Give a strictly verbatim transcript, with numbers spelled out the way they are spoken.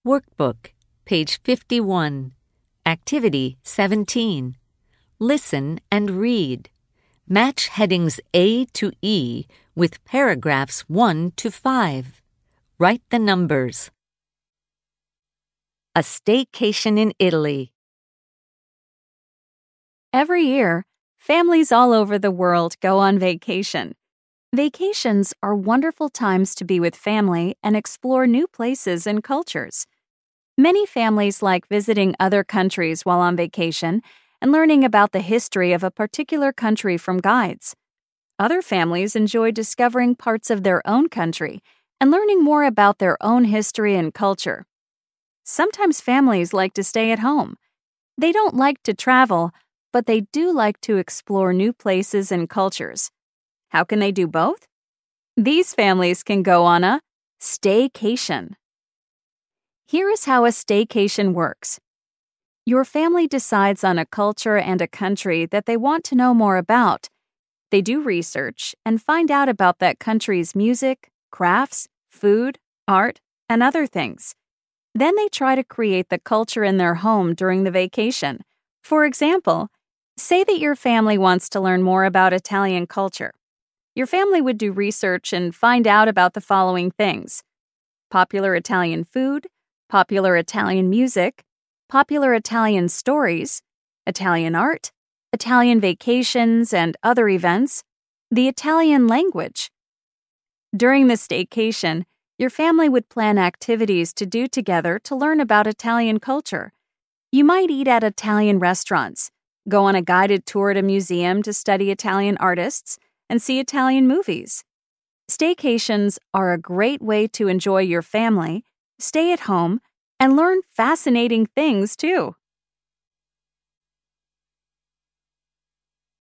Workbook, page fifty-one. Activity seventeen. Listen and read. Match headings A to E with paragraphs one to five. Write the numbers. A staycation in Italy. Every year, families all over the world go on vacation. Vacations are wonderful times to be with family and explore new places and cultures. Many families like visiting other countries while on vacation and learning about the history of a particular country from guides. Other families enjoy discovering parts of their own country and learning more about their own history and culture. Sometimes families like to stay at home. They don't like to travel, but they do like to explore new places and cultures. How can they do both? These families can go on a staycation. Here is how a staycation works. Your family decides on a culture and a country that they want to know more about. They do research and find out about that country's music, crafts, food, art, and other things. Then they try to create the culture in their home during the vacation. For example, say that your family wants to learn more about Italian culture. Your family would do research and find out about the following things: popular Italian food, popular Italian music, popular Italian stories, Italian art, Italian vacations and other events, the Italian language. During the staycation, your family would plan activities to do together to learn about Italian culture. You might eat at Italian restaurants, go on a guided tour at a museum to study Italian artists, and see Italian movies. Staycations are a great way to enjoy your family, stay at home, and learn fascinating things too.